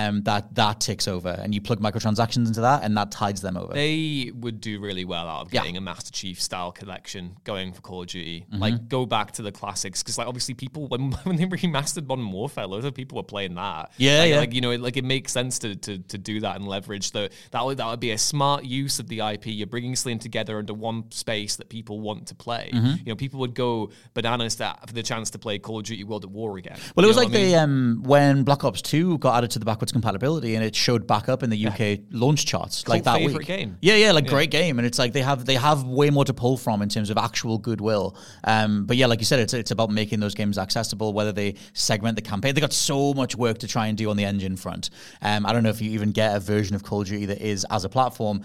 That takes over, and you plug microtransactions into that, and that tides them over. They would do really well out of getting a Master Chief style collection going for Call of Duty. Like, go back to the classics, because, like, obviously people when they remastered Modern Warfare, loads of people were playing that. Like, you know, it makes sense to do that and leverage that would be a smart use of the IP. You're bringing something together into one space that people want to play. You know, people would go bananas for the chance to play Call of Duty World at War again. Well, it was like when Black Ops 2 got added to the backwards compatibility, and it showed back up in the UK launch charts like that week. Game. Great game, and it's like they have way more to pull from in terms of actual goodwill. But yeah, like you said, it's about making those games accessible. Whether they segment the campaign, they got so much work to try and do on the engine front. I don't know if you even get a version of Call of Duty that is as a platform.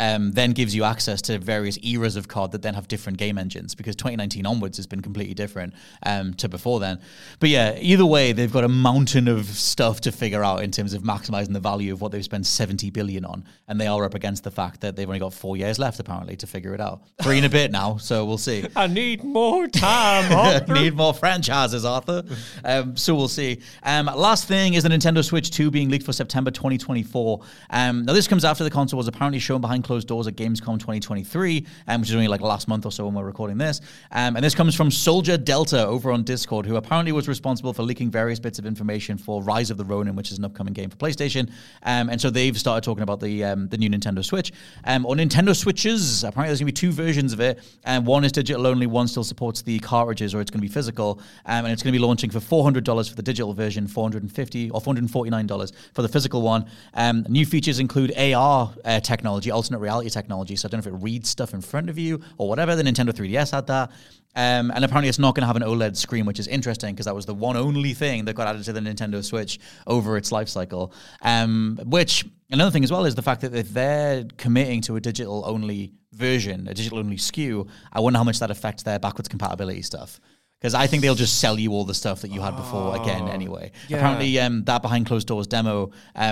then gives you access to various eras of COD that then have different game engines, because 2019 onwards has been completely different to before then. But yeah, either way, they've got a mountain of stuff to figure out in terms of maximizing the value of what they've spent $70 billion on. And they are up against the fact that they've only got 4 years left, apparently, to figure it out. 3 and a bit now, so we'll see. I need more time, Arthur. Need more franchises, Arthur. So we'll see. Last thing is the Nintendo Switch 2 being leaked for September 2024. Now, this comes after the console was apparently shown behind closed doors at Gamescom 2023, which is only like last month or so when we're recording this. And this comes from Soldier Delta over on Discord, who apparently was responsible for leaking various bits of information for Rise of the Ronin, which is an upcoming game for PlayStation. And so they've started talking about the new Nintendo Switch. On Nintendo Switches, apparently there's going to be 2 versions of it. One is digital only, one still supports the cartridges, or it's going to be physical. And it's going to be launching for $400 for the digital version, $450 or $449 for the physical one. New features include AR technology, alternate reality technology. So I don't know if it reads stuff in front of you or whatever. The Nintendo 3DS had that. And apparently it's not going to have an OLED screen, which is interesting because that was the one only thing that got added to the Nintendo Switch over its life cycle. Which, another thing as well, is the fact that if they're committing to a digital-only version, a digital-only SKU, I wonder how much that affects their backwards compatibility stuff. Because I think they'll just sell you all the stuff that you had before again anyway. Yeah. Apparently that behind closed doors demo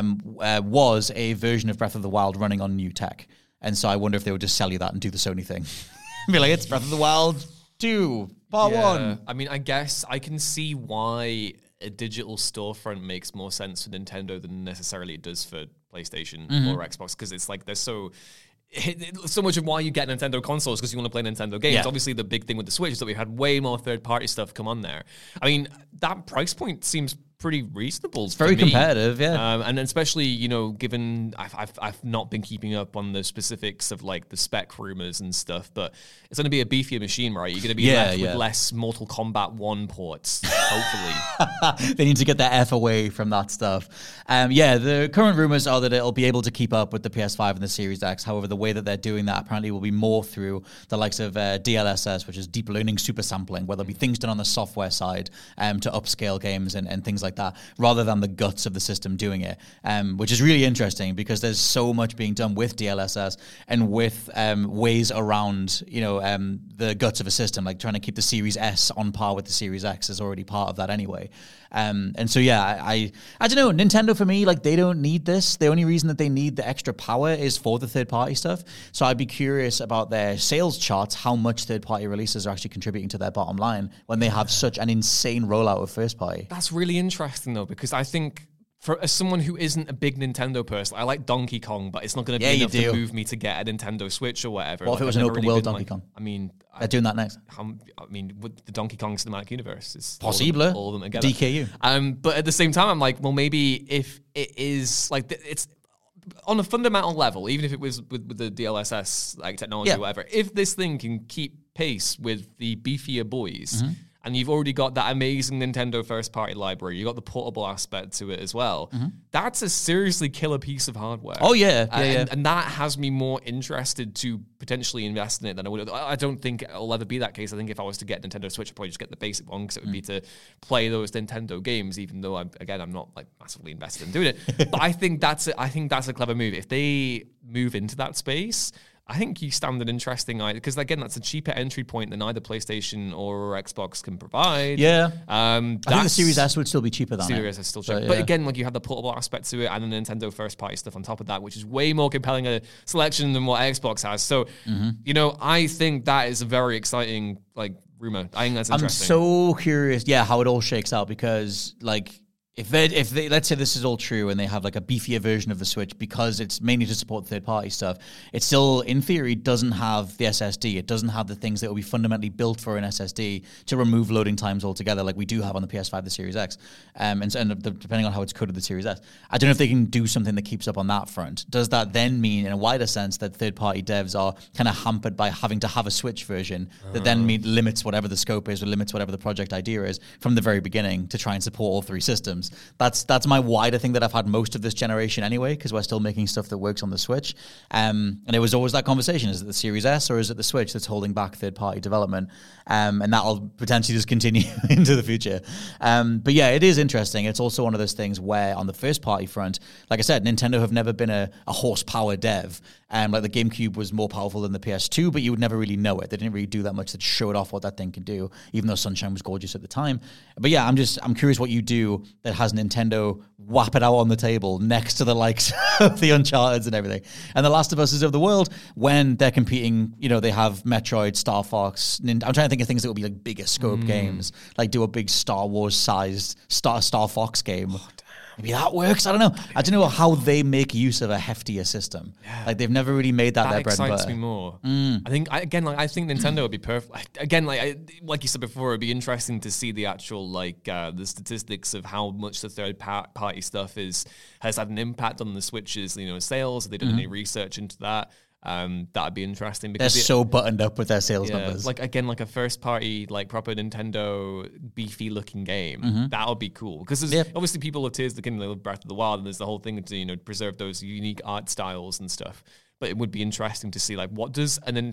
was a version of Breath of the Wild running on new tech. And so I wonder if they would just sell you that and do the Sony thing. Be like, it's Breath of the Wild 2, part 1. I mean, I guess I can see why a digital storefront makes more sense for Nintendo than necessarily it does for PlayStation or Xbox, because it's like they're so much of why you get Nintendo consoles because you want to play Nintendo games. Yeah. Obviously, the big thing with the Switch is that we've had way more third-party stuff come on there. I mean, that price point seems pretty reasonable. It's very competitive, yeah. And especially, given I've not been keeping up on the specifics of like the spec rumors and stuff, but it's going to be a beefier machine, right? You're going to be left with less Mortal Kombat 1 ports, hopefully. They need to get their F away from that stuff. The current rumors are that it'll be able to keep up with the PS5 and the Series X. However, the way that they're doing that apparently will be more through the likes of DLSS, which is deep learning super sampling, where there'll be things done on the software side to upscale games and things like that, rather than the guts of the system doing it, which is really interesting because there's so much being done with DLSS and with ways around, the guts of a system, like trying to keep the Series S on par with the Series X is already part of that anyway. And so, I don't know, Nintendo for me, like they don't need this. The only reason that they need the extra power is for the third-party stuff. So I'd be curious about their sales charts, how much third-party releases are actually contributing to their bottom line when they have such an insane rollout of first-party. That's really interesting, though, because I think as someone who isn't a big Nintendo person, I like Donkey Kong, but it's not going to be enough to move me to get a Nintendo Switch or whatever. What if it was an open world Donkey Kong? I mean, they're doing that next. With the Donkey Kong cinematic universe is possible. All of them together. DKU. But at the same time, I'm like, well, maybe if it is like it's on a fundamental level, even if it was with the DLSS like technology or whatever, if this thing can keep pace with the beefier boys. Mm-hmm. And you've already got that amazing Nintendo first-party library. You got the portable aspect to it as well. Mm-hmm. That's a seriously killer piece of hardware. Oh, yeah. And that has me more interested to potentially invest in it than I would. I don't think it'll ever be that case. I think if I was to get Nintendo Switch, I'd probably just get the basic one because it would be to play those Nintendo games, even though, I'm not like massively invested in doing it. But I think that's a clever move. If they move into that space, I think you stand an interesting idea because, again, that's a cheaper entry point than either PlayStation or Xbox can provide. Yeah. I think the Series S would still be cheaper than Series S is still cheaper. But again, like you have the portable aspect to it and the Nintendo first-party stuff on top of that, which is way more compelling a selection than what Xbox has. So, I think that is a very exciting, rumor. I think that's interesting. I'm so curious, how it all shakes out because, If they let's say this is all true and they have like a beefier version of the Switch because it's mainly to support third-party stuff, it still, in theory, doesn't have the SSD. It doesn't have the things that will be fundamentally built for an SSD to remove loading times altogether like we do have on the PS5, the Series X, and depending on how it's coded the Series S. I don't know if they can do something that keeps up on that front. Does that then mean, in a wider sense, that third-party devs are kind of hampered by having to have a Switch version that then limits whatever the scope is or limits whatever the project idea is from the very beginning to try and support all three systems? games. That's my wider thing that I've had most of this generation anyway, because we're still making stuff that works on the Switch. And it was always that conversation: is it the Series S or is it the Switch that's holding back third-party development? And that'll potentially just continue into the future. But yeah, it is interesting. It's also one of those things where on the first-party front, like I said, Nintendo have never been a horsepower dev. Like the GameCube was more powerful than the PS2, but you would never really know it. They didn't really do that much that showed off what that thing can do, even though Sunshine was gorgeous at the time. But yeah, I'm curious what you do that has Nintendo whap it out on the table next to the likes of the Uncharted and everything. And the Last of Us of the world, when they're competing, they have Metroid, Star Fox. I'm trying to think of things that would be like bigger scope games, like do a big Star Wars sized Star Fox game. Maybe that works. I don't know. I don't know how they make use of a heftier system. Yeah. Like they've never really made that their bread and butter. That excites me more. I think Nintendo would be perfect. Again, like you said before, it'd be interesting to see the actual the statistics of how much the third party stuff has had an impact on the Switch's sales. Have they done any research into that? That'd be interesting because they're so buttoned up with their sales numbers. Like a first party, proper Nintendo beefy looking game. That would be cool because there's obviously people love Tears of the Kingdom, they love Breath of the Wild, and there's the whole thing to preserve those unique art styles and stuff. But it would be interesting to see what does an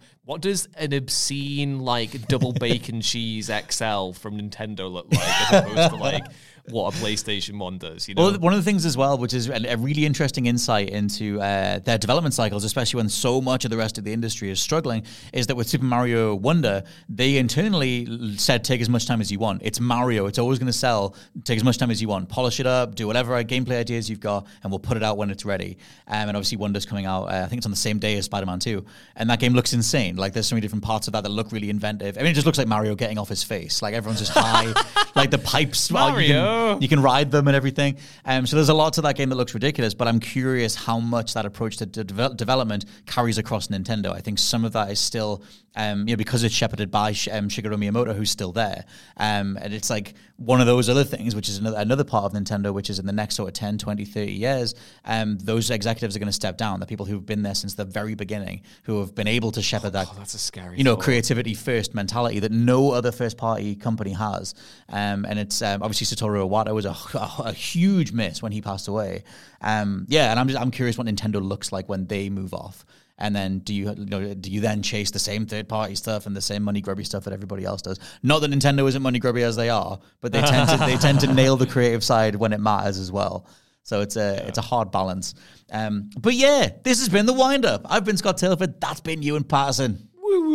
obscene double bacon cheese XL from Nintendo look like as opposed to what a PlayStation 1 does. Well, one of the things as well, which is a really interesting insight into their development cycles, especially when so much of the rest of the industry is struggling, is that with Super Mario Wonder, they internally said, take as much time as you want. It's Mario. It's always going to sell. Take as much time as you want. Polish it up. Do whatever gameplay ideas you've got, and we'll put it out when it's ready. And obviously Wonder's coming out, I think it's on the same day as Spider-Man 2. And that game looks insane. There's so many different parts of that look really inventive. I mean, it just looks like Mario getting off his face. Everyone's just high. The pipes. Mario. You can ride them and everything. So there's a lot to that game that looks ridiculous, but I'm curious how much that approach to development carries across Nintendo. I think some of that is still, because it's shepherded by Shigeru Miyamoto, who's still there. And it's one of those other things, which is another part of Nintendo, which is in the next sort of 10, 20, 30 years, those executives are going to step down. The people who've been there since the very beginning, who have been able to shepherd that, that's a scary creativity first mentality that no other first party company has. And it's obviously Satoru Iwata was a huge miss when he passed away. And I'm curious what Nintendo looks like when they move off. And then do you then chase the same third party stuff and the same money grubby stuff that everybody else does? Not that Nintendo isn't money grubby as they are, but they tend to nail the creative side when it matters as well. So it's a hard balance. But yeah, this has been the wind up. I've been Scott Taylorford. That's been Ewan Patterson.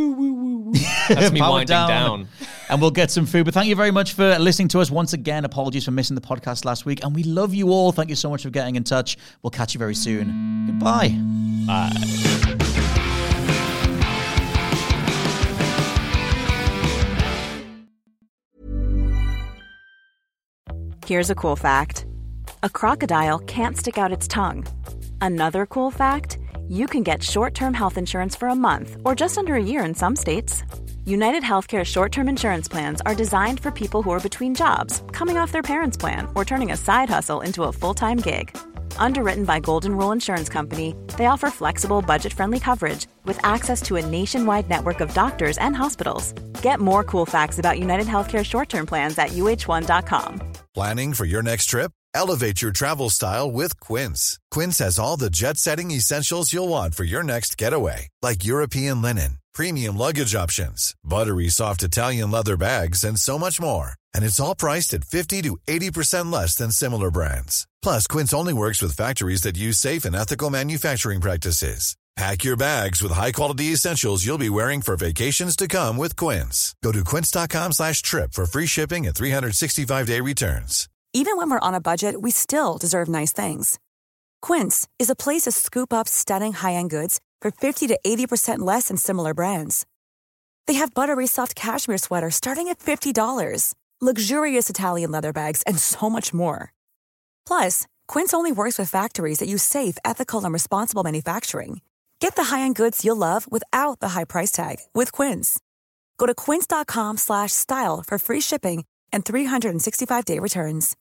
That's me winding down. And we'll get some food. But thank you very much for listening to us once again. Apologies for missing the podcast last week. And we love you all. Thank you so much for getting in touch. We'll catch you very soon. Goodbye. Bye. Here's a cool fact. A crocodile can't stick out its tongue. Another cool fact, you can get short-term health insurance for a month or just under a year in some states. United Healthcare short-term insurance plans are designed for people who are between jobs, coming off their parents' plan, or turning a side hustle into a full-time gig. Underwritten by Golden Rule Insurance Company, they offer flexible, budget-friendly coverage with access to a nationwide network of doctors and hospitals. Get more cool facts about United Healthcare short-term plans at uh1.com. Planning for your next trip? Elevate your travel style with Quince. Quince has all the jet-setting essentials you'll want for your next getaway, like European linen, premium luggage options, buttery soft Italian leather bags, and so much more. And it's all priced at 50 to 80% less than similar brands. Plus, Quince only works with factories that use safe and ethical manufacturing practices. Pack your bags with high-quality essentials you'll be wearing for vacations to come with Quince. Go to quince.com/trip for free shipping and 365-day returns. Even when we're on a budget, we still deserve nice things. Quince is a place to scoop up stunning high-end goods for 50 to 80% less than similar brands. They have buttery soft cashmere sweaters starting at $50, luxurious Italian leather bags, and so much more. Plus, Quince only works with factories that use safe, ethical, and responsible manufacturing. Get the high-end goods you'll love without the high price tag with Quince. Go to quince.com/style for free shipping and 365-day returns.